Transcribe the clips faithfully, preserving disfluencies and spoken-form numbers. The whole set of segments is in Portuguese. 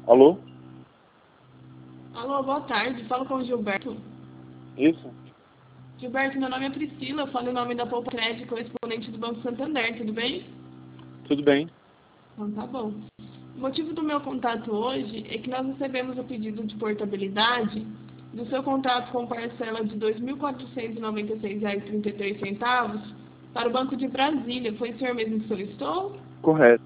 Alô? Alô, boa tarde. Falo com o Gilberto. Isso? Gilberto, meu nome é Priscila. Eu falo em nome da Poupa Crédito, correspondente do Banco Santander. Tudo bem? Tudo bem. Então tá bom. O motivo do meu contato hoje é que nós recebemos o pedido de portabilidade do seu contrato com parcela de dois mil quatrocentos e noventa e seis reais e trinta e três centavos para o Banco de Brasília. Foi o senhor mesmo que solicitou? Correto.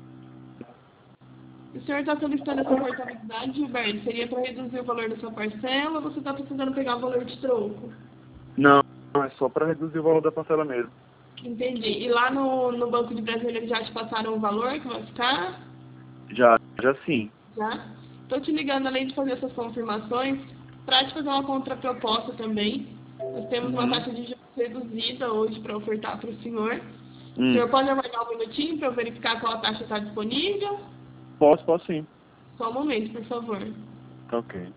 O senhor está solicitando essa portabilidade, Gilberto? Seria para reduzir o valor da sua parcela ou você está precisando pegar o valor de troco? Não, é só para reduzir o valor da parcela mesmo. Entendi. E lá no, no Banco de Brasília eles já te passaram o valor que vai ficar? Já, já sim. Já? Estou te ligando, além de fazer essas confirmações, para te fazer uma contraproposta também. Nós temos uma Uhum. taxa de juros reduzida hoje para ofertar para o senhor. O Hum. senhor pode aguardar um minutinho para eu verificar qual a taxa está disponível? Posso, posso sim. Só um momento, por favor. Tá ok.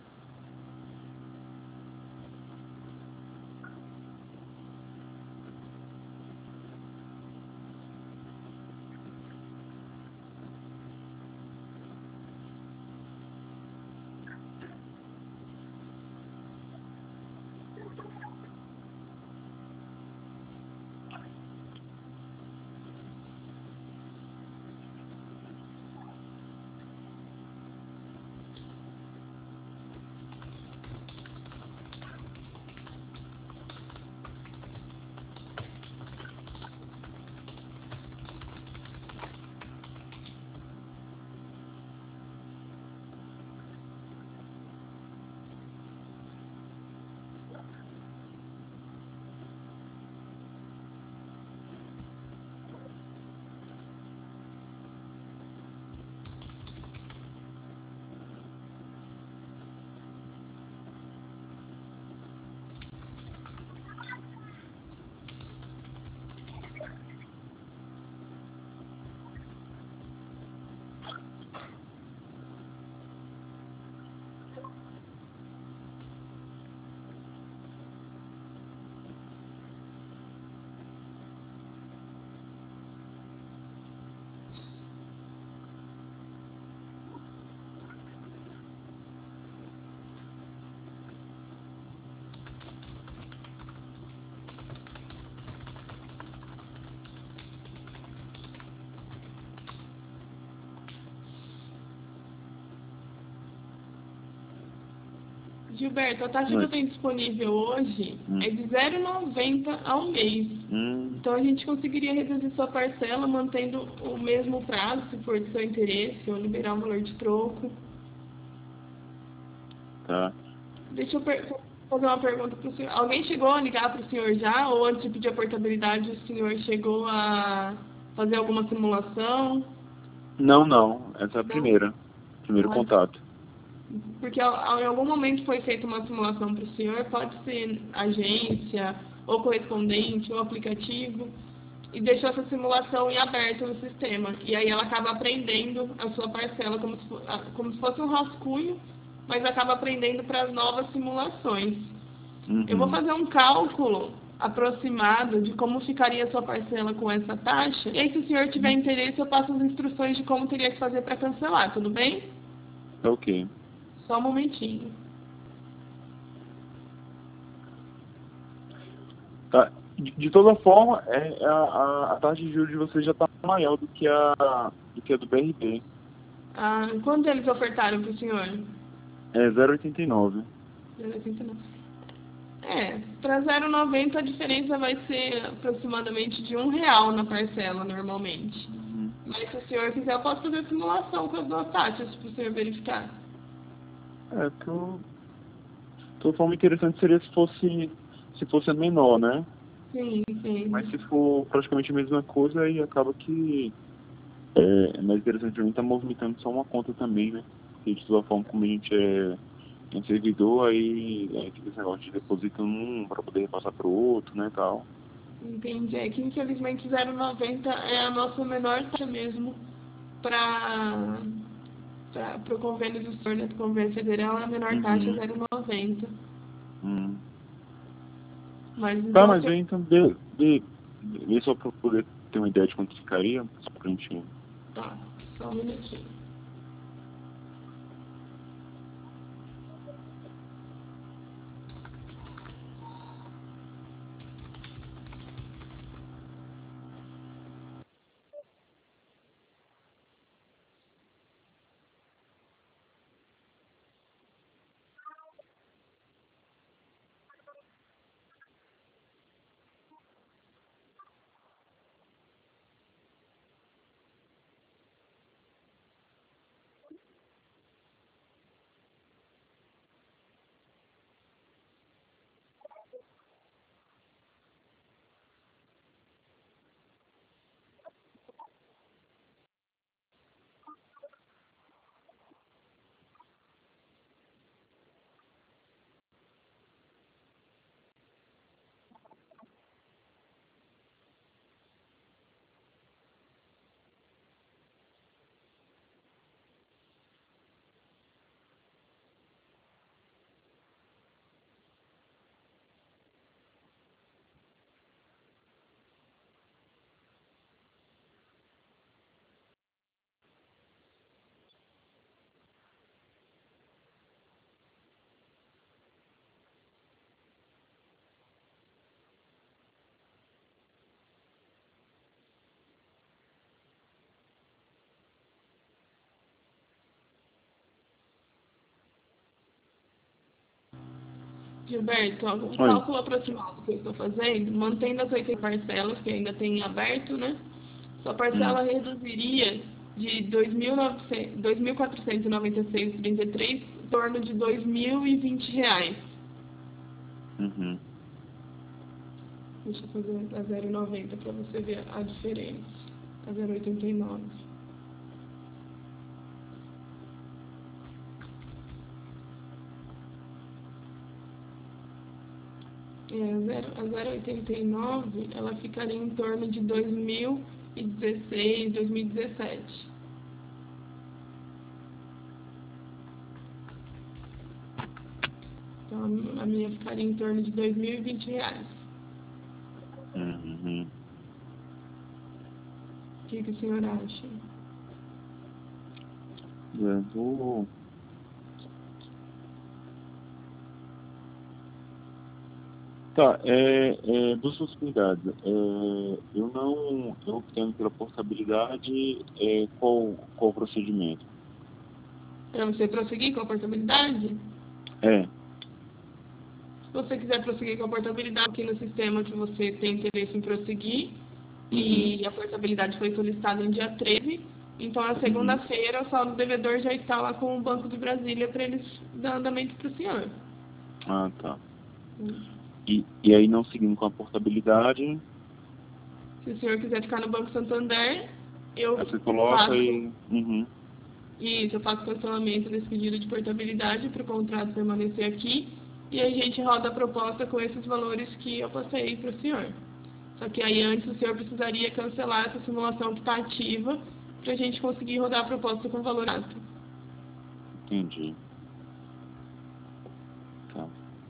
Gilberto, a taxa que eu tenho disponível hoje Hum. é de zero vírgula noventa ao mês. Hum. Então a gente conseguiria reduzir sua parcela mantendo o mesmo prazo, se for do seu interesse, ou liberar um valor de troco. Tá. Deixa eu per- fazer uma pergunta para o senhor. Alguém chegou a ligar para o senhor já? Ou antes de pedir a portabilidade, o senhor chegou a fazer alguma simulação? Não, não. Essa é a Não? primeira. Primeiro Ah, contato. porque ao- em algum momento foi feita uma simulação para o senhor, pode ser agência, ou correspondente, ou aplicativo, e deixou essa simulação em aberto no sistema. E aí ela acaba aprendendo a sua parcela como se, fo- a- como se fosse um rascunho, mas acaba aprendendo para as novas simulações. Eu vou Uhum. fazer um cálculo aproximado de como ficaria a sua parcela com essa taxa, e aí se o senhor tiver interesse eu passo as instruções de como teria que fazer para cancelar, tudo bem? Tá ok. Só um momentinho. Tá. De, de toda forma, é, a, a, a taxa de juros de vocês já está maior do que a do que a do B R B. Ah, quanto eles ofertaram para o senhor? É zero vírgula oitenta e nove. É, para zero vírgula noventa a diferença vai ser aproximadamente de um real na parcela, normalmente. Uhum. Mas se o senhor quiser, eu posso fazer a simulação com as duas taxas para o senhor verificar. É, que eu, de toda forma interessante seria se fosse se fosse a menor, né? Sim, Mas sim. se for praticamente a mesma coisa, aí acaba que é, é mais interessante pra mim estar movimentando só uma conta também, né? Porque de toda forma, como a gente é um servidor, aí, aí fica esse negócio de deposita um para poder repassar para o outro, né, tal. Entendi. É que infelizmente zero vírgula noventa é a nossa menor taxa mesmo para o convênio do senhor, né, do convênio federal, é a menor taxa Uhum. zero vírgula noventa. Hum. Mas Tá, então, o mas senhor... vem então, de, de, de, só para poder ter uma ideia de quanto ficaria, só pra gente... Tá, só um minutinho. Gilberto, algum Oi. cálculo aproximado que eu estou fazendo, mantendo as oitenta parcelas que ainda tem em aberto, né? Sua parcela Hum. reduziria de dois mil quatrocentos e noventa e seis vírgula trinta e três em torno de dois mil e vinte reais. Uhum. Deixa eu fazer a zero vírgula noventa para você ver a diferença. A zero vírgula oitenta e nove. É, a zero vírgula oitenta e nove ela ficaria em torno de dois mil e dezesseis, dois mil e dezessete. Então a minha ficaria em torno de dois mil e vinte reais. Uhum. O que, que o senhor acha? É, vou... Tá, é, é, duas possibilidades. É, eu não, eu optando pela portabilidade, é, qual, qual o procedimento? Para você prosseguir com a portabilidade? É. Se você quiser prosseguir com a portabilidade aqui no sistema que você tem interesse em prosseguir, Uhum. e a portabilidade foi solicitada em dia treze, então na Uhum. segunda-feira o saldo devedor já está lá com o Banco de Brasília para eles dar andamento para o senhor. Ah, tá. E, e aí, não seguindo com a portabilidade, Se o senhor quiser ficar no Banco Santander, eu aí você coloca faço e... Uhum. isso, eu faço cancelamento desse pedido de portabilidade para o contrato permanecer aqui e a gente roda a proposta com esses valores que eu passei para o senhor. Só que aí antes o senhor precisaria cancelar essa simulação que está ativa para a gente conseguir rodar a proposta com valor alto. Entendi. Tá.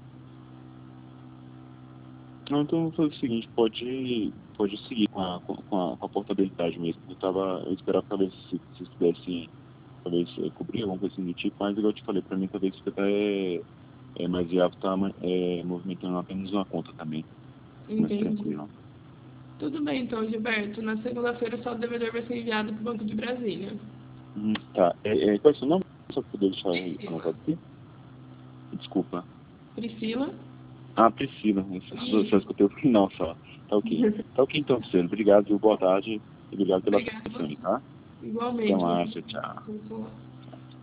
Não, então vamos fazer o seguinte, pode, pode seguir com a, com a, com a portabilidade mesmo. Eu, tava, eu esperava que talvez se vocês pudessem talvez é, cobrir alguma coisa assim do tipo, mas igual eu te falei, para mim talvez fique até é, mais viável estar é, movimentando apenas uma conta também, mais Entendi. tranquilo. Tudo bem então, Gilberto. Na segunda-feira o saldo devedor vai ser enviado para o Banco de Brasília. Hum, tá, é, é, qual é o seu nome? Só para poder deixar Priscila. anotado aqui? Desculpa. Priscila? Ah, Priscila, só, só escutei o final só. Tá ok. Tá ok então, Priscila. Obrigado, boa tarde e obrigado pela Obrigada a atenção, você. tá? Até Igualmente, mais, você. tchau. Tchau.